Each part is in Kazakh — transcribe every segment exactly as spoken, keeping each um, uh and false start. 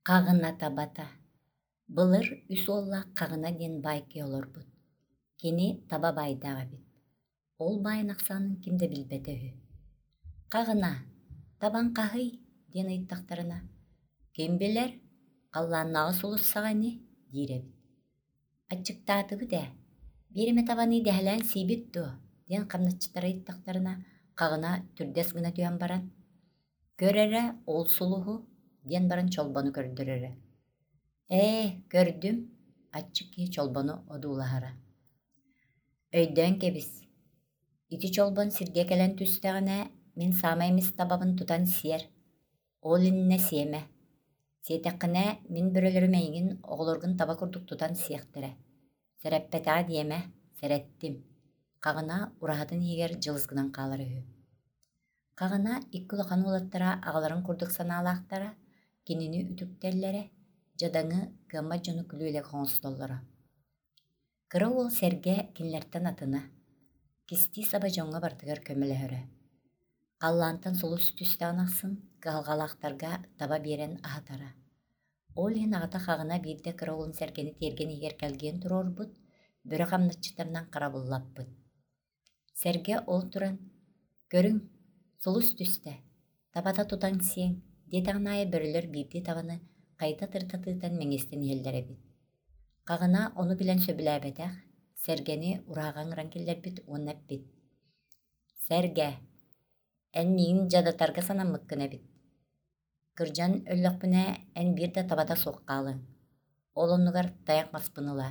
Қағына табата. Былыр үс олла қағына ден байке олар бұд. Кені таба байдаға бит. Ол байын ақсанын кімді білбеті ү. Қағына, табан қағый, ден айттақтарына. Кем білер, қалланнағы солыссағаны, дейре бит. Атчықтаты бұд ә. Беріме табаны дәлән сейбет ду, ден қамнатчытары айттақтарына қағына түрдес гына түйен баран. Көрері ол сұлығы, ден баран чолбаны көрдірері. Э, көрдім, атчыки чолбаны одулахара. Өйден кебіс. Ити чолбан сирге келен түстәғіне мен самаймыз табабын тұтан сиер. Ол инне сиеме. Сетеқіне мен бүрелерімейгін оғылырғын таба күрдік тұтан сиектірі. Сәрәппетаға диеме, сәрәттім. Қағына ұрағатын егер жылызгынан қалары ү. Қағына иккілі қаны олаттара ағаларын күрдік саналақтара, кенені үтіктерлері, жадаңы гамма жоны күлілі қоңыстоллары. Кыры ол сәрге кенлерттен атына. Кисти саба жоңға бардығар көмілі өрі. Қаллантан солы сүтістіған ақсын, қалғалақтарға таба берен ағатара. Ол ең ағата қағына бірде кыры олын сәргені терген егер кәлген тұрор бұд, бүрі қамнатчытарынан қарабыллап бұд. Сәрге ол тұран, көрің, солы сүтісті, табата тұтан сең, детағынайы бүрілер бірде табаны қайта тыртатыйтан меңестен елдері бит. Қағына оны білен сөбілі әбетәқ, сәргені ұраған ранкелер бит, онап бит. Сәрге, ән мейін жадатарға санам мұткына бит. Кыржан өліқпіне ән бірді табада соққалың. Олынығар таяқ маспынылар.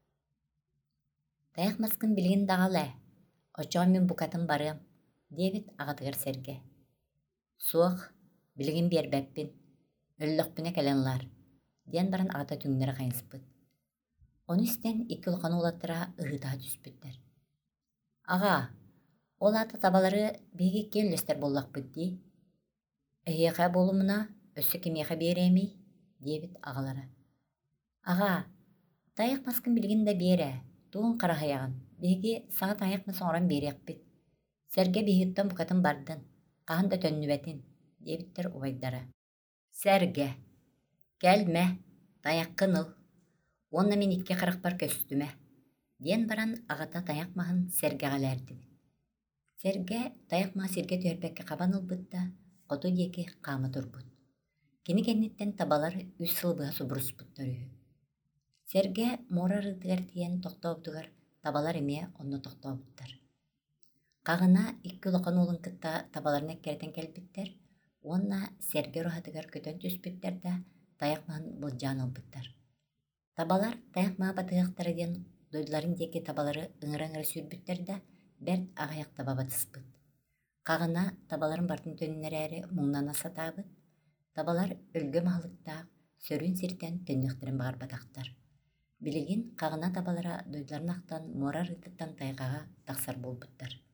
Таяқ маскын білген дағалы, очоғын мен бұқатын барым, дебіт ағатығыр сәрге. Суық, білген бербәппін, өліқпіне кәленлар, ден баран ағата түңнері қайынсыпыд. Оны істен екі ұлғаны олаттыра ұғытаға түспіттер. Аға, ол ата табалары беге келлестер боллақ бұдди. Әйеға болымына өсі кемеға беремей, дебіт ағалары. Аға, таяқ маскын білген да бере, туын қарағаяғын, беге саңа таяқ масын оран берек біт. Сәрге бейіттен бұқатын бардын, қағын да төннүбәтін, дебіттер ұвайдары. Сәрге, кәлме, таяқ қыныл, онна мен итке қырық бар көстіме. Ден баран ағата таяқ мағын сәрге ғаләрді. Сәрге таяқ маға сәрге түйербәкке қабаныл бұдда, қоты деке қамы тұр бұд. Кені кәнеттен табалар үс сылбыға сұбұрыс бұддар үйі. Сәрге мора рыдығар тиен тоқта обдығар, табалар еме онны тоқта обддар. Қағына иккі лоқан олын кітта табаларына кәрден кәлбіттер, онна сәрге рұхатығар көтен түспіттер да таяқ мағын бұлжан олбыттар. Табалар таяқ маға батығақтары ден дойдыларын деке табалары ыңыр-ыңыр сүрбіттер да бәрт ағаяқ таба батыспыд. Қағына табаларын бартын төнінер әрі мұңнан аса табыд. Табалар өлгі мағылықтақ, сөрін сертен төнніқтірін бағар батақтар. Білеген қағына табалара дойдыларын ақтан мора рыттықтан тайғаға тақсар болбыттар.